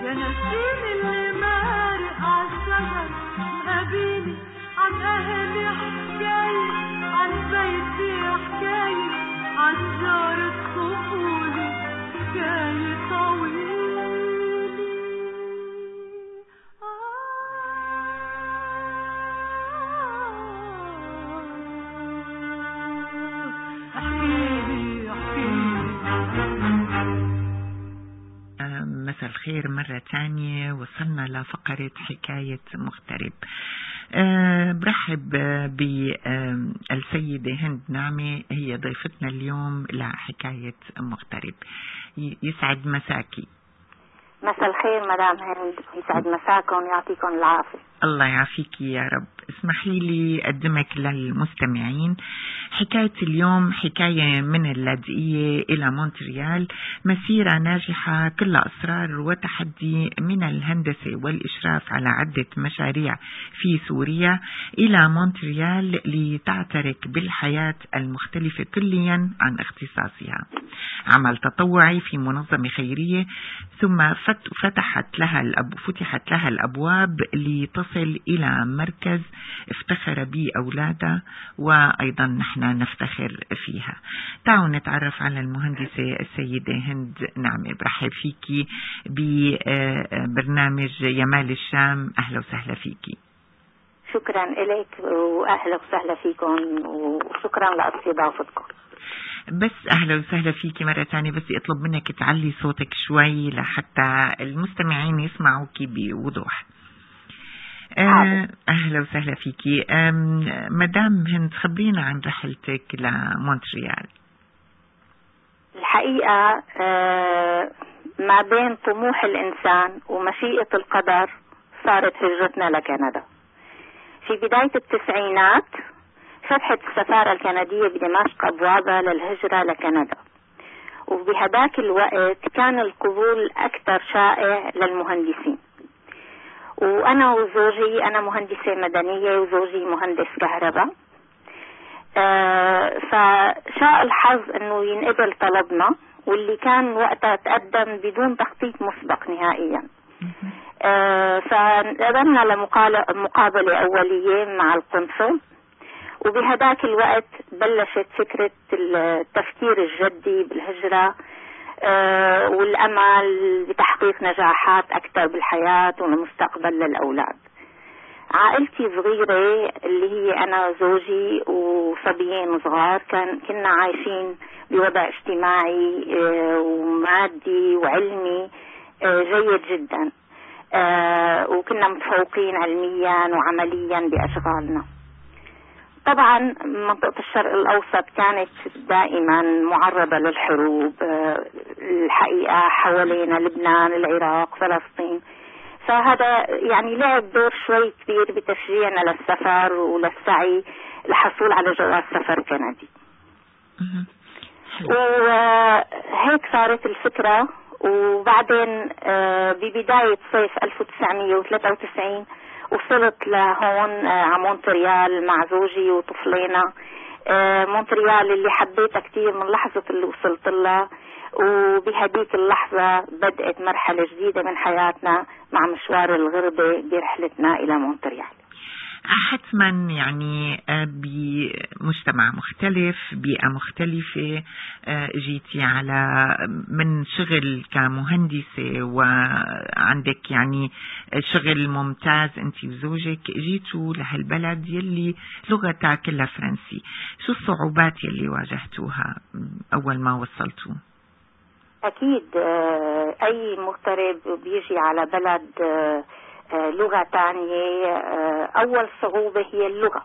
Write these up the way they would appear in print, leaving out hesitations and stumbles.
يا نسيم اللي مارق عالشجر مقابلني عن أهلي حكاية عن بيتي حكاية عن جارة طفولي حكاية طويلة. مساء الخير مرة تانية. وصلنا لفقرة حكاية مغترب. برحب بالسيدة هند نعمة، هي ضيفتنا اليوم لحكاية مغترب. يسعد مساكي. مساء الخير مدام هند، يسعد مساكم ويعطيكم العافية. الله يعافيك يا رب. اسمحي لي أقدمك للمستمعين حكاية اليوم، حكاية من اللاذقية إلى مونتريال، مسيرة ناجحة كلها أسرار وتحدي من الهندسة والإشراف على عدة مشاريع في سوريا إلى مونتريال لتعترك بالحياة المختلفة كليا عن اختصاصها. عمل تطوعي في منظمة خيرية، ثم فتحت لها الأبواب لتصل إلى مركز افتخر به أولادها، وأيضا نحن نفتخر فيها. تعالوا نتعرف على المهندسة السيدة هند نعمة. برحب فيكي ببرنامج يمال الشام. أهلا وسهلا فيكي. شكرا إليك وأهلا وسهلا فيكم وشكرا لاستضافتكم. بس أهلا وسهلا فيكي مرة تانية، بس أطلب منك تعلي صوتك شوي لحتى المستمعين يسمعوك بوضوح. أهلا وسهلا فيكي. مدام هند، خبرينا عن رحلتك لمونتريال. الحقيقة ما بين طموح الإنسان ومشيئة القدر صارت هجرتنا لكندا. في بداية التسعينات فتحت السفارة الكندية بدمشق أبوابها للهجرة لكندا، وبهداك الوقت كان القبول أكثر شائع للمهندسين. وأنا وزوجي، أنا مهندسة مدنية وزوجي مهندس كهرباء، فشاء الحظ أنه ينقبل طلبنا، واللي كان وقتها تقدم بدون تخطيط مسبق نهائيا. فقدمنا لمقابلة أولية مع القنصل، وبهداك الوقت بلشت فكرة التفكير الجدي بالهجرة والأمل بتحقيق نجاحات أكثر بالحياة والمستقبل للأولاد. عائلتي صغيرة اللي هي أنا زوجي وصبيين صغار، كنا عايشين بوضع اجتماعي ومادي وعلمي جيد جدا، وكنا متفوقين علميا وعمليا بأشغالنا. طبعا منطقة الشرق الأوسط كانت دائما معرضة للحروب، الحقيقة حوالينا لبنان، العراق، فلسطين، فهذا يعني لعب دور شوي كبير بتشجيعنا للسفر وللسعي للحصول على جواز سفر كندي. وهيك صارت الفكرة. وبعدين ببداية صيف 1993 وصلت لهون على مونتريال مع زوجي وطفلينا. مونتريال اللي حبيتها كتير من لحظة اللي وصلت لها، وبهديك اللحظة بدأت مرحلة جديدة من حياتنا مع مشوار الغربة برحلتنا إلى مونتريال. حتما يعني بمجتمع مختلف، بيئة مختلفة، جيتي على من شغل كمهندسة وعندك يعني شغل ممتاز انت وزوجك، جيتوا لهالبلد يلي لغتها كلها فرنسي. شو الصعوبات يلي واجهتوها أول ما وصلتوا؟ أكيد أي مغترب بيجي على بلد لغة تانية، أول صعوبة هي اللغة.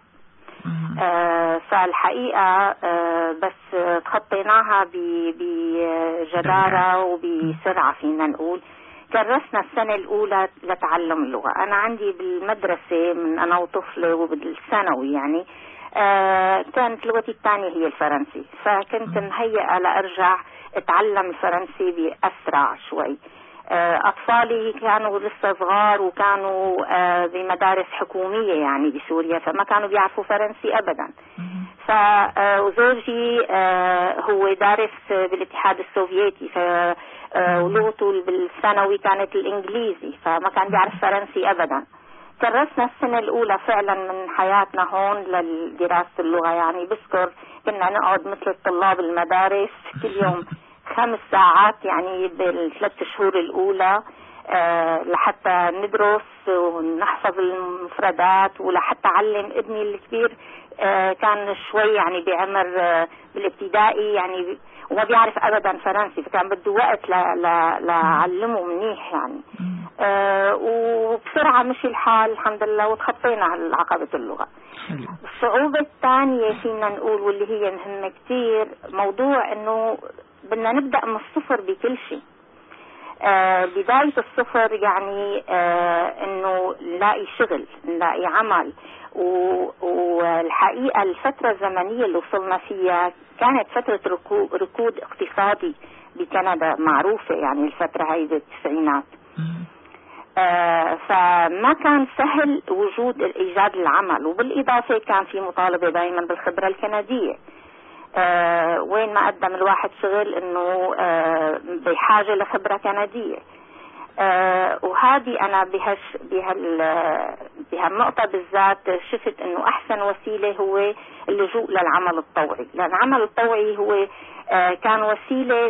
فالحقيقة بس تخطيناها بجدارة وبسرعة فينا نقول. كرسنا السنة الأولى لتعلم اللغة. أنا عندي بالمدرسة من أنا وطفلة وبالثانوي يعني كانت لغتي الثانية هي الفرنسي، فكنت مهيئة لأرجع أتعلم الفرنسي بأسرع شوي. أطفالي كانوا لسه صغار وكانوا بمدارس حكومية يعني بسوريا، فما كانوا بيعرفوا فرنسي أبدا. فزوجي هو دارس بالاتحاد السوفيتي، ولغته بالثانوي كانت الإنجليزي، فما كان بيعرف فرنسي أبدا. كرسنا السنة الأولى فعلا من حياتنا هون لدراسة اللغة. يعني بذكر كنا نقعد مثل الطلاب المدارس كل يوم 5 ساعات يعني بال3 شهور الأولى لحتى ندرس ونحفظ المفردات، ولحتى علم ابني الكبير كان شوي يعني بعمر بالابتدائي يعني وما بيعرف ابدا فرنسي، فكان بده وقت لعلمه منيح يعني. وبسرعة مشي الحال الحمد لله وتخطينا عقبة اللغة. الصعوبة الثانية فينا نقول واللي هي مهمة كتير موضوع انه بدنا نبدأ من الصفر بكل شيء. بداية الصفر يعني انه نلاقي شغل، نلاقي عمل. والحقيقة الفترة الزمنية اللي وصلنا فيها كانت فترة ركود اقتصادي بكندا معروفة، يعني الفترة هاي بالتسعينات. فما كان سهل وجود ايجاد العمل، وبالإضافة كان في مطالبة دائما بالخبرة الكندية. وين ما قدم الواحد شغل انه بحاجة لخبرة كندية. وهذه انا بهالنقطة بالذات شفت انه احسن وسيلة هو اللجوء للعمل الطوعي، لان العمل الطوعي هو كان وسيلة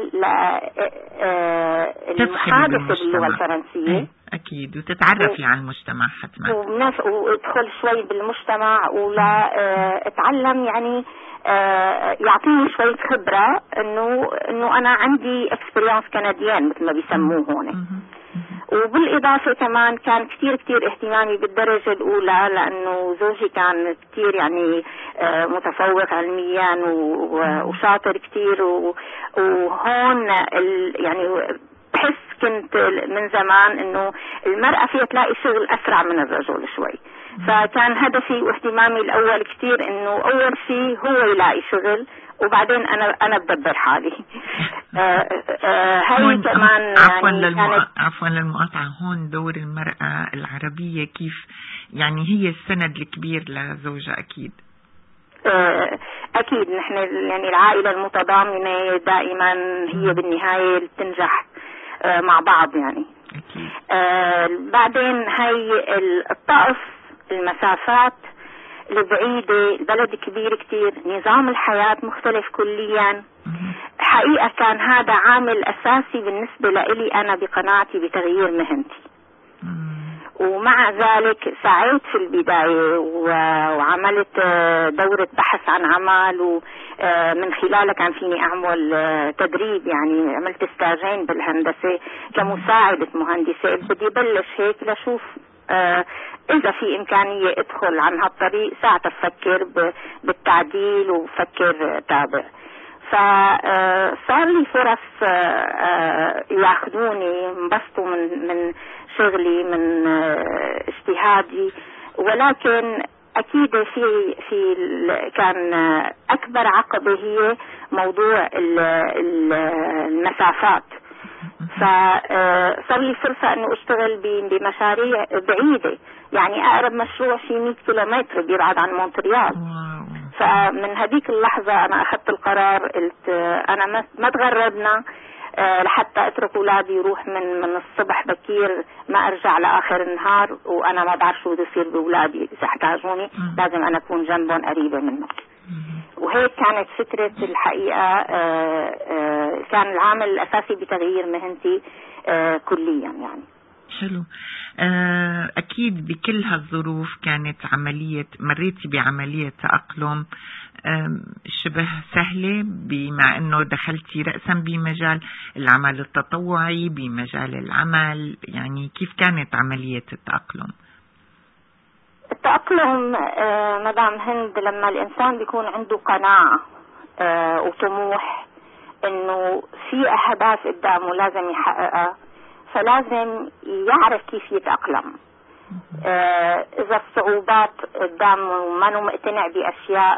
للمحادثة باللغة الفرنسية. اكيد، وتتعرفي على المجتمع حتما، وادخل شوي بالمجتمع ولا اتعلم يعني يعطيني شوية خبرة انه انا عندي اكسبريانس كنديان مثل ما بيسموه هون. وبالإضافة كمان كان كتير اهتمامي بالدرجة الأولى، لأنه زوجي كان كتير يعني متفوق علميا وشاطر كتير. وهون يعني بحس كنت من زمان إنه المرأة فيها تلاقي شغل أسرع من الرجل شوي. فكان هدفي واهتمامي الأول كتير إنه أول شيء هو يلاقي شغل وبعدين أنا بدبر حالي. هاي كمان عفوا للمقاطعة. هون دور المرأة العربية كيف يعني هي السند الكبير لزوجها؟ أكيد أكيد نحن يعني العائلة المتضامنة دائما هي بالنهاية بتنجح مع بعض يعني. أكيد. بعدين هاي الطقس، المسافات البعيدة، البلد كبير كتير، نظام الحياة مختلف كليا. حقيقة كان هذا عامل أساسي بالنسبة لإلي أنا بقناعتي بتغيير مهنتي. ومع ذلك سعيت في البداية وعملت دورة بحث عن عمل، ومن خلالها كان فيني أعمل تدريب، يعني عملت ستاجين بالهندسة كمساعدة مهندسة. بدي بلش هيك لشوف إذا في إمكانية أدخل عن هالطريق، ساعتها أفكر بالتعديل وفكر تابع. فصار لي فرص ياخذوني، انبسطوا من شغلي من اجتهادي. ولكن أكيد في كان أكبر عقبة هي موضوع المسافات. فصار لي فرصة انه اشتغل بمشاريع بعيدة، يعني اقرب مشروع في 100 كيلومتر بيبعد عن مونتريال. فمن هذيك اللحظة انا اخذت القرار، قلت انا ما تغربنا لحتى اترك اولادي يروح من الصبح بكير ما ارجع لاخر النهار وانا ما بعرف شو بده يصير باولادي اذا احتاجوني، لازم انا اكون جنبهم قريبة منهم. وهيك كانت فترة الحقيقة كان العامل الأساسي بتغيير مهنتي كليا يعني. حلو. أكيد بكل هالظروف كانت مريتي بعملية تأقلم شبه سهلة، بما أنه دخلتي رأسا بمجال العمل التطوعي بمجال العمل، يعني كيف كانت عملية التأقلم؟ التأقلم مدام هند لما الإنسان بيكون عنده قناعة وطموح إنه في أهداف قدامه لازم يحققها، فلازم يعرف كيف يتأقلم. إذا الصعوبات قدامه ما مقتنع بأشياء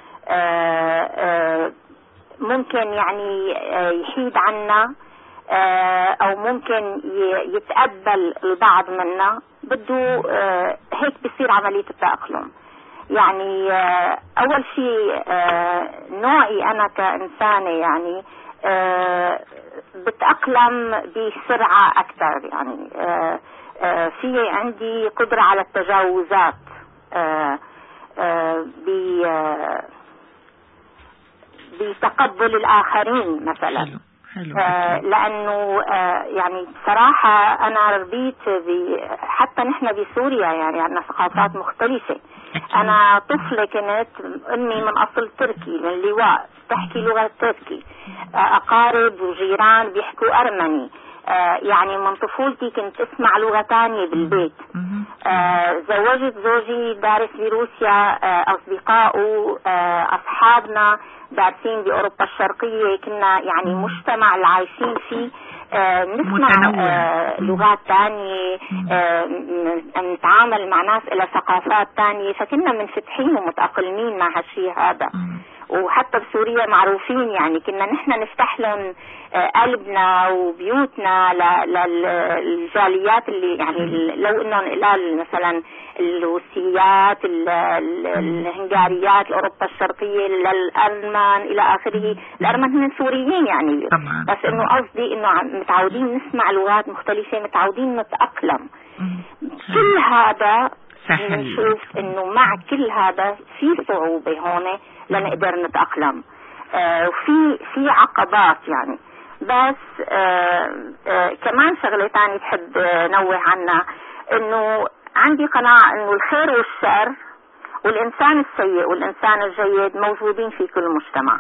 ممكن يعني يحيد عنا أو ممكن يتقبل البعض منا، بده هيك بصير عملية التأقلم. يعني أول شيء نوعي أنا كإنسانة يعني أتأقلم بسرعة أكثر. يعني في عندي قدرة على التجاوزات بتقبل الآخرين مثلا. حلو. لأنه يعني صراحة أنا ربيت حتى نحن بسوريا يعني عندنا ثقافات مختلفة. أنا طفلة كنت أمي من أصل تركي من لواء تحكي لغة تركي، أقارب وجيران بيحكوا أرمني. يعني من طفولتي كنت اسمع لغة تانية بالبيت. زوجت زوجي دارس بروسيا، أصدقائه أصحابنا دارسين بأوروبا الشرقية. كنا يعني مجتمع العايشين فيه نسمع لغات تانية، نتعامل مع ناس إلى ثقافات تانية، فكنا منفتحين ومتأقلمين مع هالشي هذا. وحتى بسوريا معروفين يعني كنا نحن نفتح لهم قلبنا وبيوتنا للجاليات اللي يعني لو انهم قلال مثلا الروسيات الهنغاريات اوروبا الشرقيه للارمن الى اخره. الارمن هم سوريين يعني طبعا. بس انه قصدي انه متعودين نسمع لغات مختلفه، متعودين نتاقلم. كل هذا نشوف انه مع كل هذا في صعوبه هون لنقدر نتأقلم. في عقبات يعني. بس كمان شغلة تانية بحب نوه عنها، انه عندي قناعة انه الخير والشر والانسان السيء والانسان الجيد موجودين في كل مجتمع.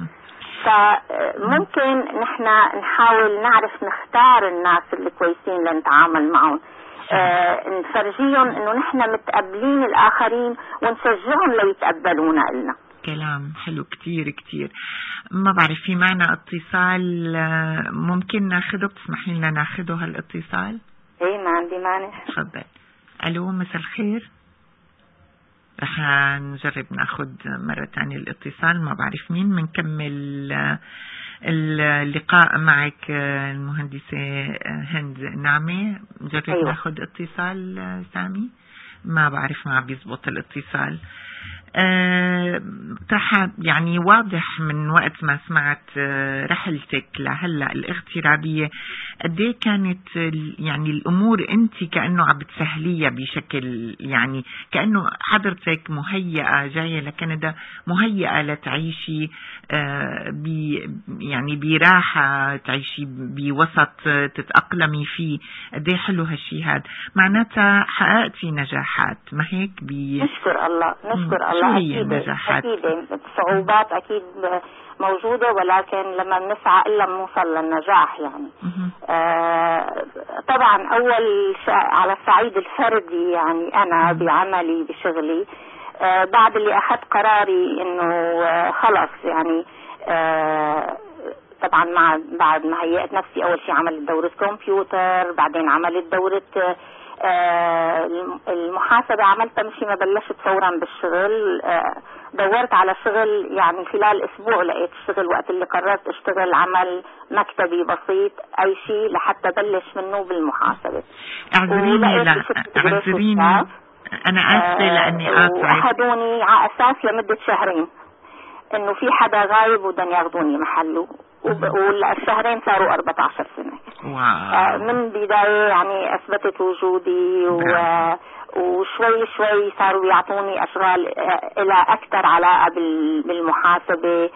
فممكن نحن نحاول نعرف نختار الناس اللي كويسين لنتعامل معهم، نفرجيهم انه نحن متقبلين الاخرين ونشجعهم ليتقبلونا إلنا. كلام حلو كتير كتير. ما بعرف في معنا اتصال ممكن ناخده؟ بتسمحي لنا ناخده هالاتصال؟ ايه ما عندي مانع. تفضل. الو مساء الخير. رح نجرب ناخد مرة تانية الاتصال. ما بعرف مين. منكمل اللقاء معك المهندسة هند نعمة. نجرب أيوة. ناخد اتصال سامي. ما بعرف ما بيزبط الاتصال. يعني واضح من وقت ما سمعت رحلتك لهلا الاغترابية قديه كانت يعني الامور انت كأنه عم بتسهليها بشكل، يعني كأنه حضرتك مهيئة جاية لكندا مهيئة لتعيشي يعني براحة، تعيشي بوسط تتأقلمي فيه. قديه حلو هالشي هذا، معناتها حققتي نجاحات ما هيك؟ نشكر الله نشكر الله. أكيد الصعوبات أكيد موجودة، ولكن لما بنسعى إلا بنوصل للنجاح يعني. طبعا أول على الصعيد الفردي يعني أنا بعملي بشغلي بعد اللي أخذت قراري إنه خلص يعني طبعا بعد ما هيئت نفسي أول شيء عملت دورة كمبيوتر، بعدين عملت دورة المحاسبة عملتها مشي ما بلشت فورا بالشغل. دورت على شغل يعني خلال اسبوع لقيت الشغل وقت اللي قررت اشتغل عمل مكتبي بسيط اي شيء لحتى بلش منه بالمحاسبة. اعذريني انا اسفة لاني قاطعك. اخذوني على اساس لمدة شهرين انه في حدا غايب بدهم ياخذوني محله، والشهرين صاروا 14 سنة. من بداية يعني اثبتت وجودي وشوي شوي صاروا يعطوني اشغال الى اكثر علاقة بالمحاسبة،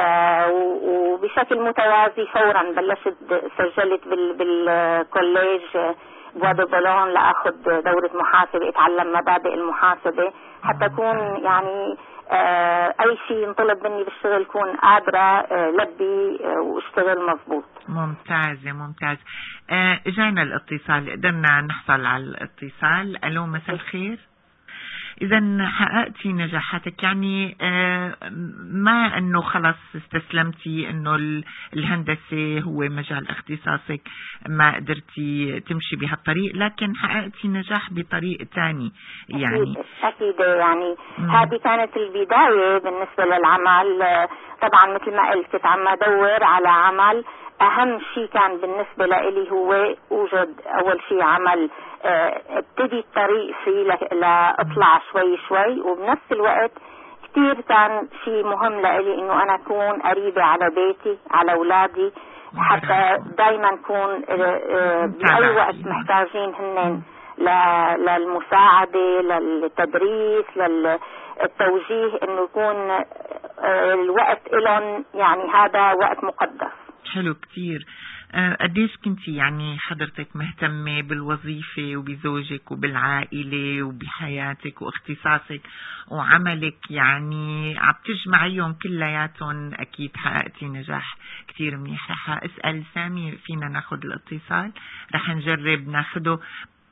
وبشكل متوازي فورا بلشت سجلت بالكوليج بوادي بولون لاخذ دورة محاسبة اتعلم مبادئ المحاسبة حتى اكون يعني اي شيء ينطلب مني بالشغل كون قادرة لبي واشتغل مظبوط. ممتاز. اجانا الاتصال، قدرنا نحصل على الاتصال. الو مساء الخير. إذا حققتي نجاحاتك، يعني ما أنه خلص استسلمتي أنه الهندسة هو مجال اختصاصك ما قدرتي تمشي بهالطريق، لكن حققتي نجاح بطريق تاني يعني. أكيد يعني هذه كانت البداية بالنسبة للعمل. طبعا مثل ما قلت كنت عم أدور على عمل. أهم شيء كان بالنسبة لي هو وجد أول شيء عمل ابتدي الطريق فيه لأطلع شوي، وبنفس الوقت كتير كان شيء مهم لي إنه أنا أكون قريبة على بيتي على أولادي. حتى دايما نكون بأي وقت محتاجين هن للمساعدة، للتدريس، للتوجيه، انه يكون الوقت لهم يعني هذا وقت مقدس. حلو كتير. قديش كنتي يعني حضرتك مهتمة بالوظيفة وبزوجك وبالعائلة وبحياتك واختصاصك وعملك، يعني عم تجمعيهم كلياتهم، أكيد حققتي نجاح كتير منيح. رح أسأل سامي فينا ناخد الاتصال، رح نجرب ناخده.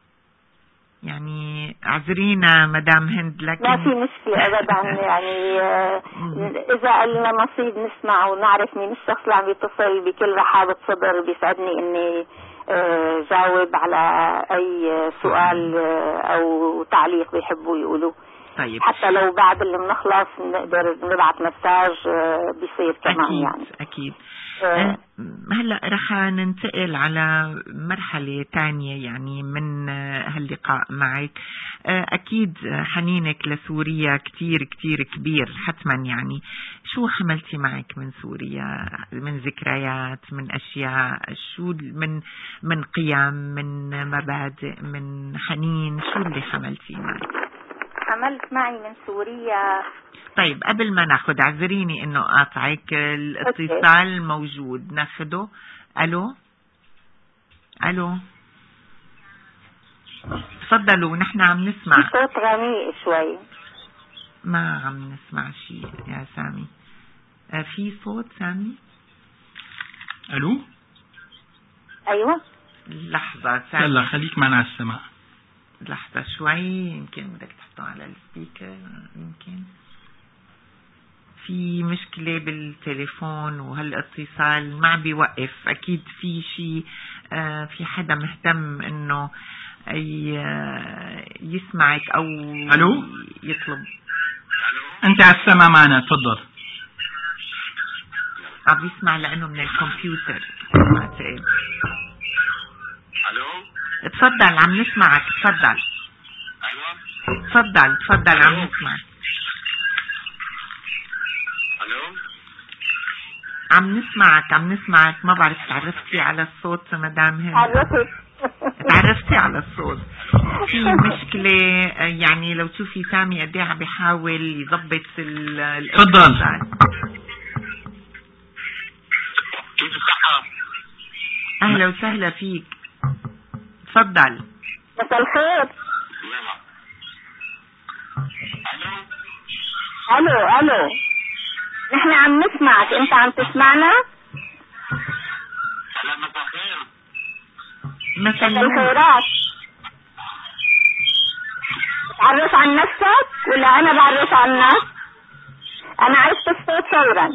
يعني اعذرينا مدام هند، لكن ما في مشكلة أبدا. يعني إذا لنا نصيب نسمع ونعرف مين الشخص اللي عم يتصل بكل رحابة صدر، بيسعدني إني جاوب على أي سؤال أو تعليق بيحبوا يقولوا. طيب. حتى لو بعد اللي بنخلص نقدر نبعث مساج بيصير كمان. أكيد. يعني أكيد. هلأ رح ننتقل على مرحلة تانية يعني من هاللقاء معك. أكيد حنينك لسوريا كتير كتير كبير حتما. يعني شو حملتي معك من سوريا من ذكريات، من أشياء، شو من قيم، من مبادئ، من حنين، شو اللي حملتي معك؟ حملت معي من سوريا. طيب قبل ما ناخد، اعذريني انه قاطعك، الاتصال موجود ناخده. الو تفضلوا، نحن عم نسمع. صوت غني شوي. ما عم نسمع شيء يا سامي. في صوت سامي؟ الو. ايوه لحظة سامي، يلا خليك معنا على السماع. لحظة شوي، يمكن بدك تحطه على السبيكر. يمكن في مشكلة بالتليفون وهالاتصال ما بيوقف. أكيد في شيء، في حدا مهتم إنه يسمعك أو ألو؟ يطلب. أنت على السماع معنا، تفضل. عم يسمع لأنه من الكمبيوتر أعتقد. ألو؟ تفضل عم نسمعك، تفضل. أيوة. تفضل عم نسمعك. ألو؟ عم نسمعك. ما بعرف تعرفتي على الصوت مدام هند؟ تعرفتي على الصوت. في مشكلة يعني، لو تشوفي سامي قد ايه عم بيحاول يضبط تفضل. كيف الصحة؟ أهلا وسهلا فيك، تفضل. مساء الخير. الو نحن عم نسمعك، انت عم تسمعنا؟ هلا مساء الخير. مساء الخيرات. تعرف عن نفسك ولا انا بعرف عنك؟ انا عرفت الصوت فورا.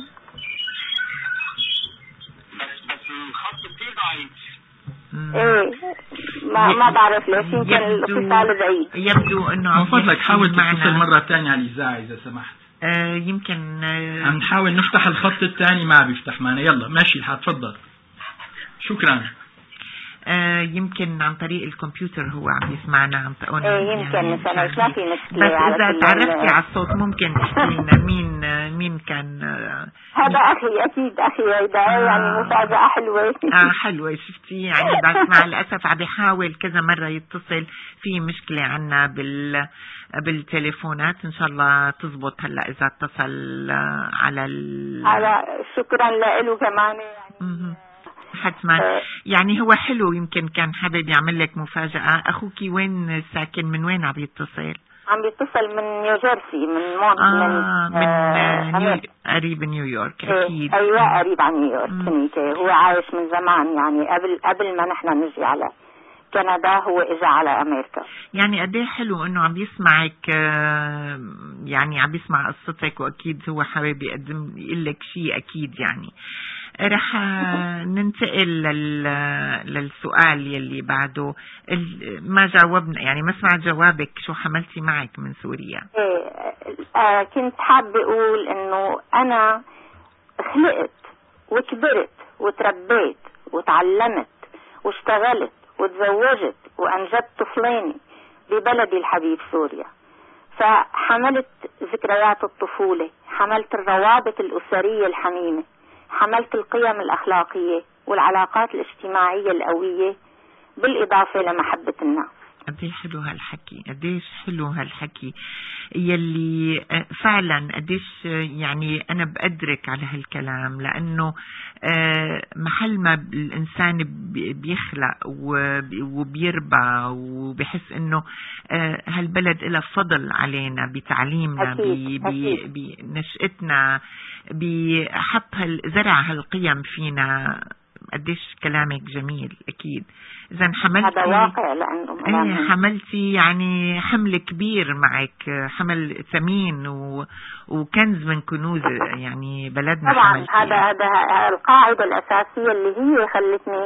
بس الخط كثير ضعيف. ايه ما بعرف ليش، يمكن الاتصال بعيد. يبدو انه من فضلك حاول تتصل مرة ثانية على الإذاعة إذا سمحت. يمكن عم نحاول نفتح الخط الثاني ما بيفتح معنا. يلا ماشي الحال، تفضل. شكرا. يمكن عن طريق الكمبيوتر هو عم يسمعنا، عم تقول يمكن يعني مثلا ما في مشكلة. بس إذا تعرفتي على الصوت ممكن تحكي لنا مين كان؟ هذا أخي، أكيد أخي. يعني مفاجأة حلوة. حلوة. شفتي يعني، بس مع الأسف عم بيحاول كذا مرة يتصل، في مشكلة عنا بالتليفونات. إن شاء الله تزبط هلا إذا اتصل على شكرا له كمان يعني. حتما. يعني هو حلو، يمكن كان حابب يعمل لك مفاجأة. أخوك وين ساكن؟ من وين عم يتصل؟ عم بيتصل من نيوجيرسي، من مونت. من قريب نيويورك. أكيد. أيوة قريب عن نيويورك. هو عايش من زمان يعني، قبل ما نحن نجي على كندا هو اجى على امريكا. يعني قد ايه حلو انه عم يسمعك، يعني عم يسمع قصتك، واكيد هو حابب يقول لك شيء اكيد. يعني رح ننتقل للسؤال يلي بعده. ما جاوبنا، يعني ما سمعت جوابك. شو حملتي معك من سوريا؟ كنت حابة اقول انه انا خلقت وكبرت وتربيت وتعلمت واشتغلت وتزوجت وأنجبت طفلين ببلدي الحبيب سوريا. فحملت ذكريات الطفولة، حملت الروابط الأسرية الحميمة، حملت القيم الأخلاقية والعلاقات الاجتماعية القوية بالإضافة لمحبة الناس. قديش حلو هالحكي، قديش حلو هالحكي يلي فعلا قديش يعني أنا بقدرك على هالكلام، لأنه محل ما الإنسان بيخلق وبيربى وبيحس إنه هالبلد إلها فضل علينا بتعليمنا بنشأتنا بحب زرع هالقيم فينا. قديش كلامك جميل. أكيد إذا حملتي هذا واقع، لأنه حملتي يعني حمل كبير معك، حمل ثمين وكنز من كنوز يعني بلدنا. طبعا هذا القاعدة الأساسية اللي هي خلتني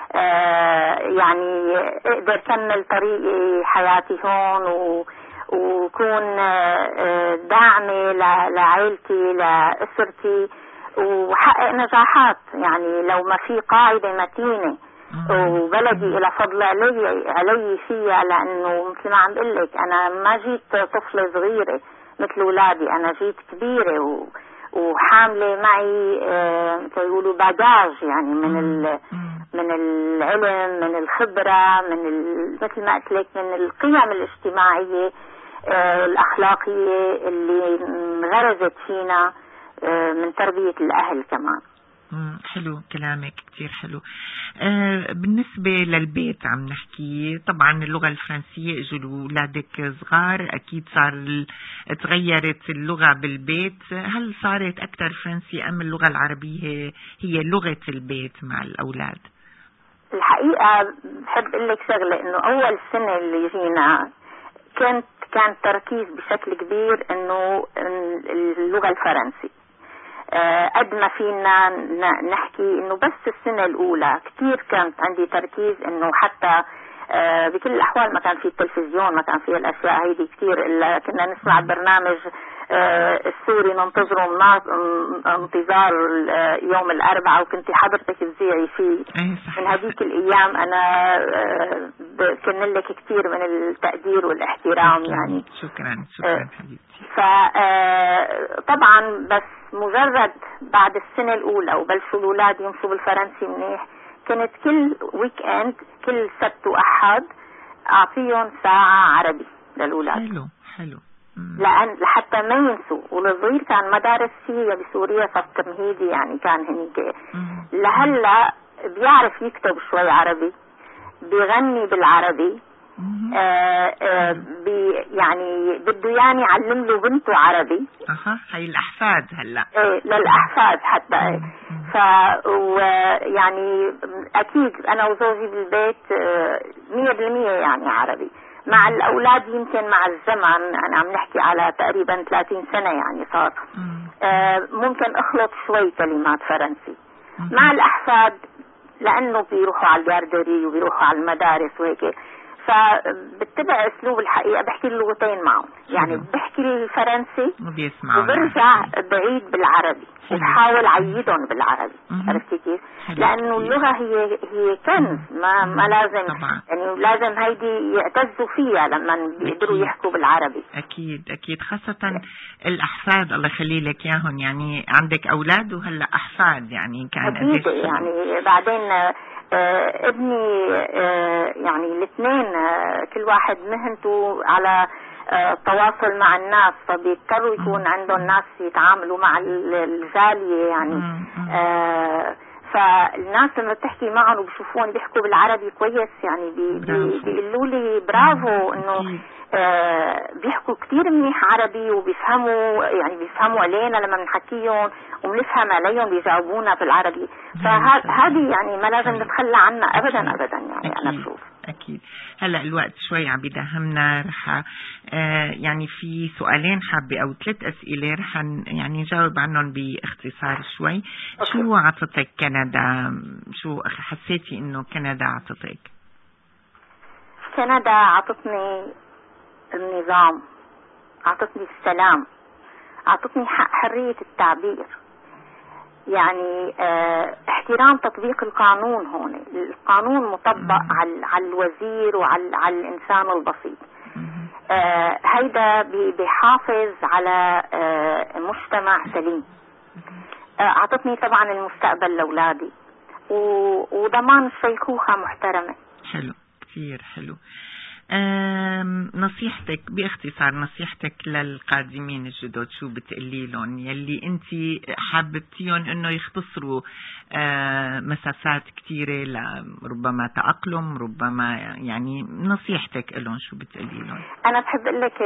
يعني أقدر كمل طريقي حياتي هون وكون داعمة لعائلتي لأسرتي وحقق نجاحات. يعني لو ما في قاعدة متينة وبلدي إلى فضل علي فيها، لأنه مثل ما عم بقول لك أنا ما جيت طفلة صغيرة مثل أولادي، أنا جيت كبيرة وحاملة معي مثل يقولوا باجاج، يعني من العلم، من الخبرة، مثل ما قلت لك من القيم الاجتماعية الأخلاقية اللي انغرزت فينا من تربية الأهل كمان. حلو كلامك، كتير حلو. بالنسبة للبيت عم نحكي، طبعا اللغة الفرنسية اجوا أولادك صغار، أكيد تغيرت اللغة بالبيت. هل صارت أكثر فرنسي أم اللغة العربية هي لغة البيت مع الأولاد؟ الحقيقة بحب أقول لك شغلة، إنه أول سنة اللي جينا كان تركيز بشكل كبير إنه اللغة الفرنسي. قد ما فينا نحكي انه بس السنة الاولى كتير كانت عندي تركيز انه حتى بكل الاحوال ما كان في التلفزيون، ما كان في الاشياء هيدي كتير، الا كنا نسمع البرنامج السوري ننتظره انتظار يوم الاربعاء، وكنت حضرتك تذيعي فيه. من هذيك الايام انا كن لك كتير من التقدير والاحترام. يعني شكرا حبيبتي. فطبعا بس مجرد بعد السنة الأولى وبلشوا الأولاد يمشوا بالفرنسي منيح، كانت كل ويك اند، كل سبت وأحد أعطيهم ساعة عربي للأولاد. حلو. لأن لحتى ما ينسوا. والصغير كان مدارس فيها بسوريا صف تمهيدي، يعني كان هنيك لهلا بيعرف يكتب شوي عربي، بيغني بالعربي، يعني بده يعني يعلم له بنته عربي. هاي الأحفاد هلا. للأحفاد حتى. يعني أكيد أنا وزوجي بالبيت 100% يعني عربي. مع الأولاد يمكن مع الزمن، أنا عم نحكي على تقريبا 30 سنة يعني صار ممكن أخلط شوي كلمات فرنسي. مع الأحفاد لأنه بيروحوا على الجاردري وبيروحوا على المدارس وهيك، فبتبع اسلوب الحقيقه بحكي اللغتين معهم. يعني بحكي الفرنسي وبرجع بعيد بالعربي وبحاول عيدهم بالعربي. عرفتي كيف؟ لانه اللغه هي كنز، ما لازم طبعا. يعني لازم هيدي يعتزوا فيها لما بيقدروا يحكوا بالعربي. اكيد خاصه الاحفاد، الله يخلي لك اياهم. يعني عندك اولاد وهلا احفاد، يعني كان اكيد. يعني بعدين ابني يعني الاثنين كل واحد مهنته على تواصل مع الناس، فبيضطروا يكون عندهم ناس يتعاملوا مع الجالية يعني. فالناس لما بتحكي معهم وبشوفون بيحكوا بالعربي كويس، يعني بيقولوا لي برافو انه بيحكوا كتير منيح عربي وبيفهموا، يعني بيفهموا علينا لما بنحكيهم وبنفهم عليهم بيجاوبونا بالعربي. فهذه يعني ما لازم نتخلى عنها ابدا يعني. انا بشوف اكيد. هلا الوقت شوي عم بيداهمنا، رح يعني في سؤالين حابه او 3 اسئله رح يعني نجاوب عنهم باختصار شوي. شو عطتك كندا؟ شو حسيتي انه كندا عطتك؟ كندا عطتني النظام، عطتني السلام، عطتني حرية التعبير، يعني احترام تطبيق القانون. هون القانون مطبق على الوزير وعلى الإنسان البسيط. هيدا بيحافظ على مجتمع سليم. عطتني طبعا المستقبل لأولادي، وضمان الشيخوخة محترمة. حلو، كثير حلو. نصيحتك باختصار، نصيحتك للقادمين الجدد شو بتقولي لهم يلي انت حاببتيهم انه يختصروا مسافات كثيرة ربما تأقلم، ربما يعني نصيحتك لهم شو بتقولي لهم؟ انا بحب اقول لك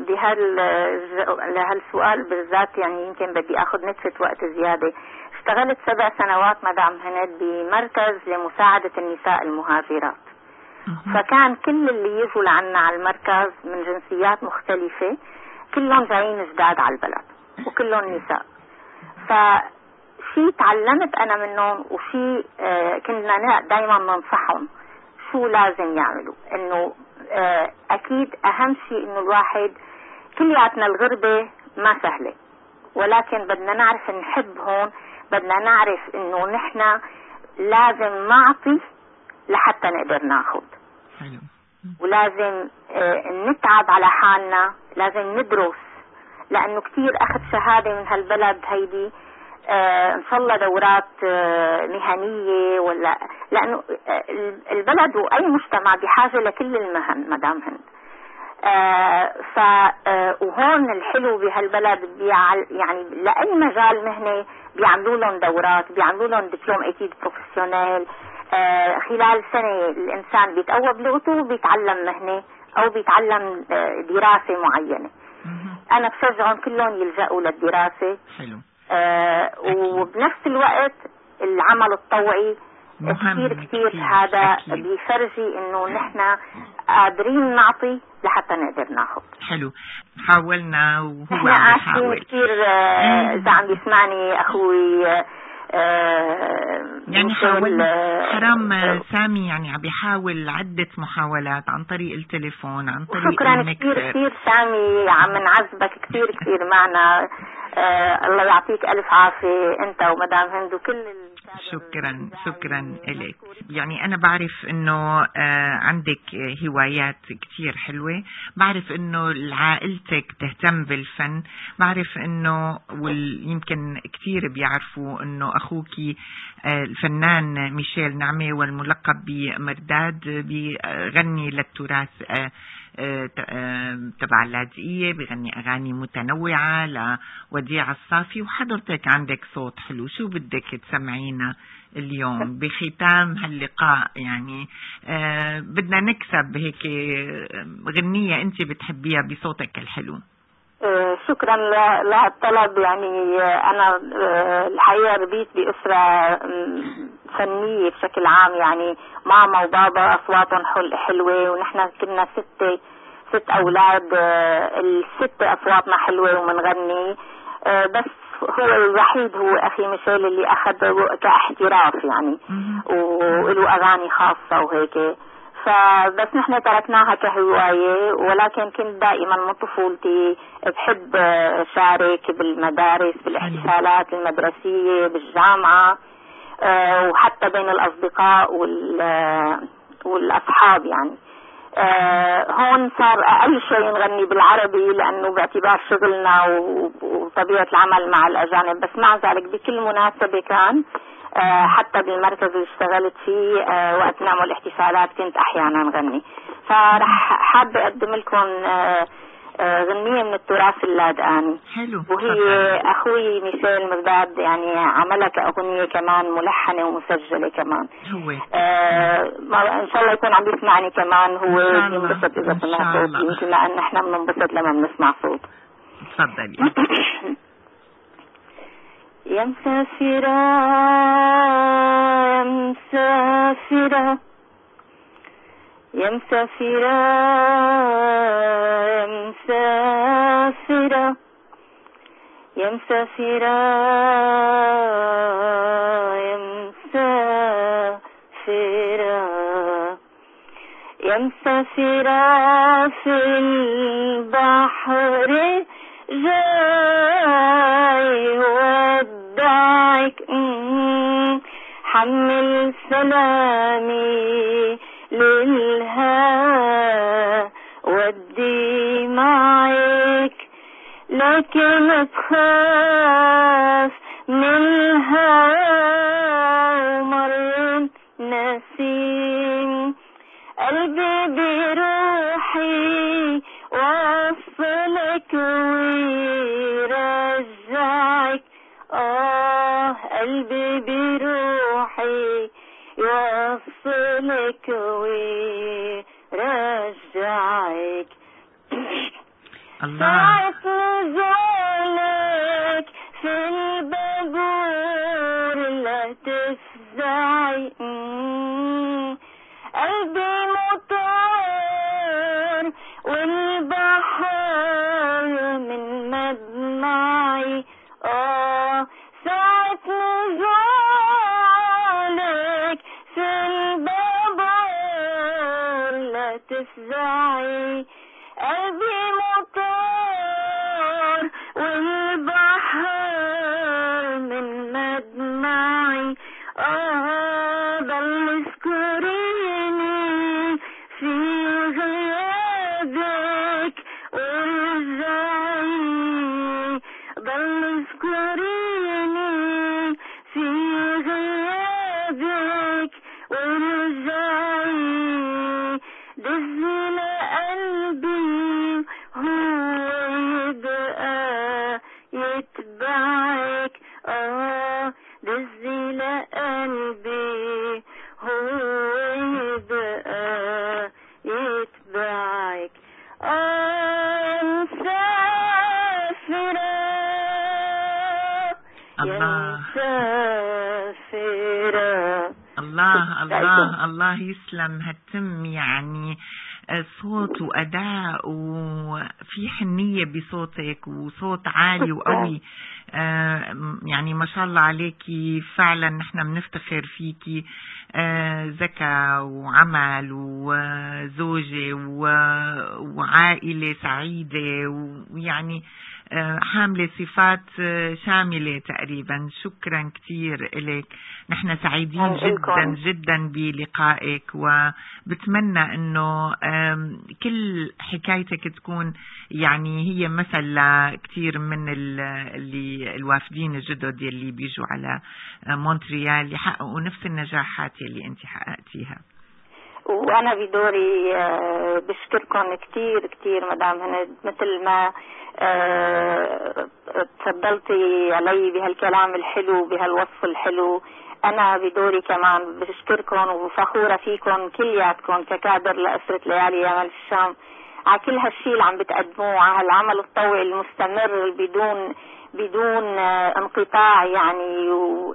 لهالسؤال بالذات، يعني يمكن بدي اخذ نتفة وقت زيادة. اشتغلت 7 سنوات مدام هند بمركز لمساعدة النساء المهاجرات، فكان كل اللي يجوا لعنا على المركز من جنسيات مختلفة، كلهم جايين جداد على البلد وكلهم نساء. فشي تعلمت أنا منهم، وشي كنا دايما ننصحهم شو لازم يعملوا. إنه أكيد أهم شيء إنه الواحد، كلياتنا الغربة ما سهلة، ولكن بدنا نعرف نحب هون، بدنا نعرف إنه نحنا لازم نعطي لحتى نقدر ناخد. ولازم نتعب على حالنا، لازم ندرس، لأنه كتير أخذ شهادة من هالبلد هيدي إن شاء الله دورات مهنية، ولا لأنه البلد وأي مجتمع بحاجة لكل المهن مدام هند. وهون الحلو بهالبلد يعني لأي مجال مهني بيعملوا لهم دورات، بيعملوا لهم دبلوم اكيد بروفيسيونيل. خلال سنة الإنسان بيتقوى بلغته وبيتعلم مهنة أو بيتعلم دراسة معينة. أنا بشجعهم كلهم يلجأوا للدراسة. حلو. وبنفس الوقت العمل الطوعي كثير هذا بيفرجي إنه نحن قادرين نعطي لحتى نقدر ناخد. حلو، حاولنا وهو عم بيحاول كثير. إذا عم بيسمعني أخوي يعني حاول حرام سامي، يعني عم بيحاول عدة محاولات عن طريق التليفون، عن طريق شكرا كثير سامي، عم نعذبك كثير معنا. الله يعطيك ألف عافية أنت ومدام هند وكل شكرا لك. يعني أنا بعرف إنه عندك هوايات كتير حلوة، بعرف إنه عائلتك تهتم بالفن، بعرف إنه يمكن كتير بيعرفوا إنه أخوكي الفنان ميشيل نعمة والملقب بمرداد بيغني للتراث تبع اللاذقية، بغني أغاني متنوعة لوديع الصافي، وحضرتك عندك صوت حلو. شو بدك تسمعينا اليوم بختام هاللقاء؟ يعني بدنا نكسب هيك غنية أنت بتحبيها بصوتك الحلو. شكرا للطلب. يعني أنا الحقيقة ربيت بأسرة فنية بشكل عام، يعني ماما وبابا أصواتهم حلوة، ونحن كنا 6 أولاد، ال6 أصواتنا حلوة ومنغني. بس هو الوحيد هو أخي ميشيل اللي أخذ كاحتراف يعني، وله أغاني خاصة وهيك. فبس نحن تركناها كهواية، ولكن كنت دائما من طفولتي بحب شارك بالمدارس، بالاحتفالات المدرسية، بالجامعة، وحتى بين الأصدقاء والأصحاب. يعني هون صار أقل شيء نغني بالعربي لأنه باعتبار شغلنا وطبيعة العمل مع الأجانب، بس مع ذلك بكل مناسبة كان حتى بالمركز اللي اشتغلت فيه وقت نعمل احتفالات كنت أحيانا نغني. فرح حابة أقدم لكم غنية من التراث اللاذقاني، وهي أخوي ميشيل مرداد يعني عملها كأغنية كمان ملحنة ومسجلة كمان. إن شاء الله يكون عم يسمعني كمان، هو ينبسط إذا سمع صوتي، يمكن لأن احنا بننبسط لما بنسمع صوت. تفضلي. يا مسافرة يا مسافرة يا مسافرة يا مسافرة يا مسافرة يا مسافرة يا مسافرة في البحر جاي ودعك، حمل سلامي للها ودي معك، لكن تخاف منها مر نسيم قلبي بروحي وصلك ويرجعك قلبي بروحي يوصلك ويرجعك ساعة نزولك في البابور لا تفزعي قلبي مطار والبحر من مدمعي ساعة نزولك في البابور لا تفزعي قلبي مطار والبحر من مدمعي ضل اذكريني في غيابك ورجعي ضل اذكريني في غيابك ورجعي دزي لقلبي هو يبقى يتبعك دزي لقلبي هو يبقى يتبعك مسافرة مسافرة الله يسلم هالتم، يعني صوت وأداء وفي حنية بصوتك وصوت عالي وقوي. يعني ما شاء الله عليكي، فعلا نحن بنفتخر فيكي. ذكاء وعمل وزوجة وعائلة سعيدة، ويعني حاملة صفات شاملة تقريبا. شكرا كتير إليك، نحن سعيدين جدا جدا بلقائك، وبتمنى انه كل حكايتك تكون يعني هي مثل لكتير من الوافدين الجدد يلي بيجوا على مونتريال يحققوا نفس النجاحات يلي انت حققتيها. وانا بدوري بشكركم كتير كتير مدام هند، مثل ما تفضلتي علي بهالكلام الحلو بهالوصف الحلو. انا بدوري كمان بشكركم وفخورة فيكم كلياتكم ككادر لأسرة ليالي يمل الشام على كل هالشي اللي عم بتقدموه، على هالعمل الطوعي المستمر بدون انقطاع، يعني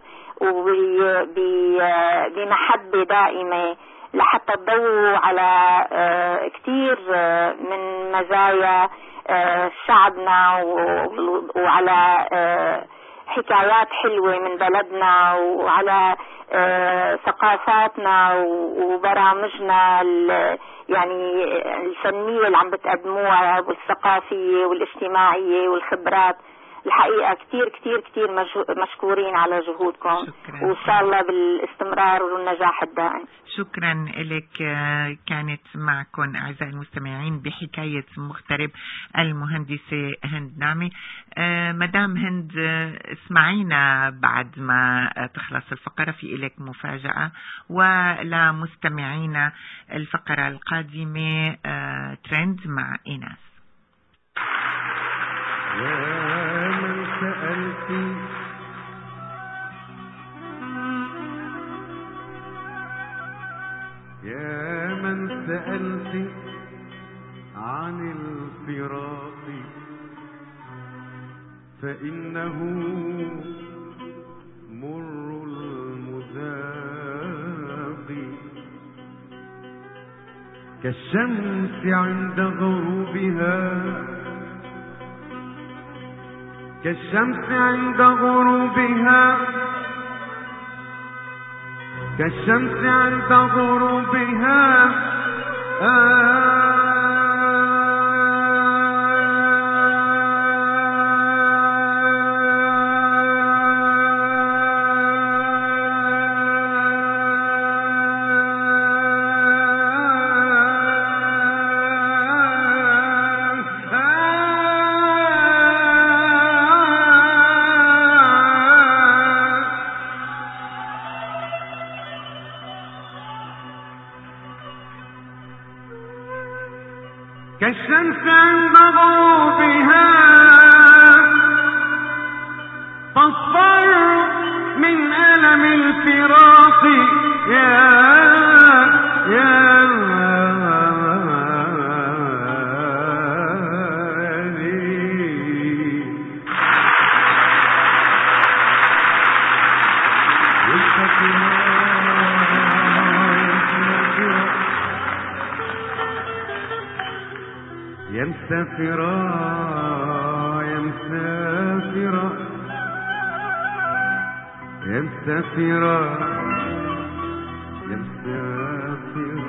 بمحبة دائمة لحتى تضووا على كتير من مزايا شعبنا وعلى حكايات حلوة من بلدنا وعلى ثقافاتنا وبرامجنا يعني الفنية اللي عم بتقدموها والثقافية والاجتماعية والخبرات. الحقيقة كتير كتير كتير مشكورين على جهودكم، وإن شاء الله بالاستمرار والنجاح الدائم. شكرا لك. كانت معكم أعزائي المستمعين بحكاية مغترب المهندسة هند نعمي. مدام هند، اسمعينا بعد ما تخلص الفقرة، في إليك مفاجأة. ولمستمعينا الفقرة القادمة ترند مع إيناس. يا من سألتي يا من سألتي عن الفراق، فإنه مر المذاق كالشمس عند غروبها، كالشمس عند غروبها، كالشمس عند غروبها كالشمس عند غروبها تصفر من ألم الفراق يا مسافرة يا مسافرة يا مسافرة يا مسافرة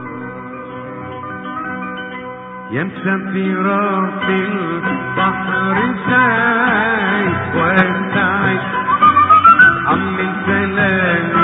يا مسافرة في البحر شايف وسعي عم السلام